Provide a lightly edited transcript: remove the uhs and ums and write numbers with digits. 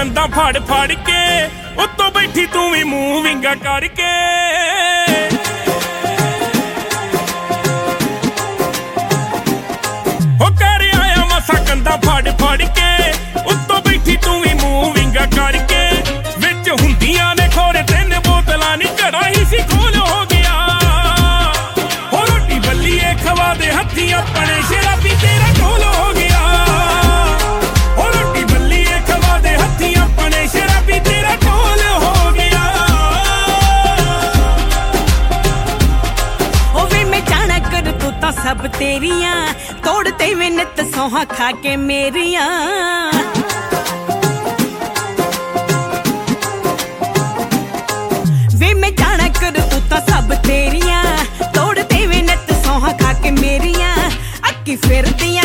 ਕੰਧਾਂ ਫੜ ਫੜ ਕੇ ਉੱਤੋਂ ਬੈਠੀ ਤੂੰ ਵੀ ਮੂੰਹ ਵਿੰਗਾ ਕਰਕੇ ਹੋ ਕਰ ਆਇਆ ਮਸਾਂ ਕੰਧਾਂ ਫੜ ਫੜ ਕੇ ਉੱਤੋਂ ਬੈਠੀ ਤੂੰ ਵੀ ਮੂੰਹ ਵਿੰਗਾ ਕਰਕੇ ਵਿੱਚ ਹੁੰਦੀਆਂ ਨੇ ਖੋਰੇ 3 ਬੋਤਲਾਂ ਨੀ ਘੜਾ ਹੀ ਸੀ ਖੋਲ ਹੋ ਗਿਆ ਹੋ ਰੋਟੀ ਬੱਲੀਏ ਖਵਾ ਦੇ ਹੱਥੀਂ ਆਪਣੇ ਸ਼ਰਾਬੀ ਤੇਰਾ ਢੋਲ ਹੋ ਗਿਆ ਹੋ ਰੋਟੀ ਬੱਲੀਏ ਖਵਾ ਦੇ ਹੱਥੀਂ ਆਪਣੇ ਸ਼ਰਾਬੀ ਤੇਰਾ ਢੋਲ ਹੋ ਗਿਆ ਹੋਵੇ ਮੈਂ ਜਾਣਾ ਕਰ ਤੂੰ ਤਾਂ ਸਭ ਤੇਰੀਆਂ ਤੋੜ ਤੇ ਮਿਹਨਤ ਸੋਹਾਂ ਖਾ ਕੇ ਮੇਰੀਆਂ ਵੇ ਮੈਂ ਜਾਣਾ ਕਰ ਤੂੰ ਤਾਂ ਸਭ ਤੇਰੀਆਂ ਤੋੜ ਤੇ ਮਿਹਨਤ ਸੋਹਾਂ ਖਾ ਕੇ ਮੇਰੀਆਂ ਅੱਕੀ ਫਿਰਦੀਆਂ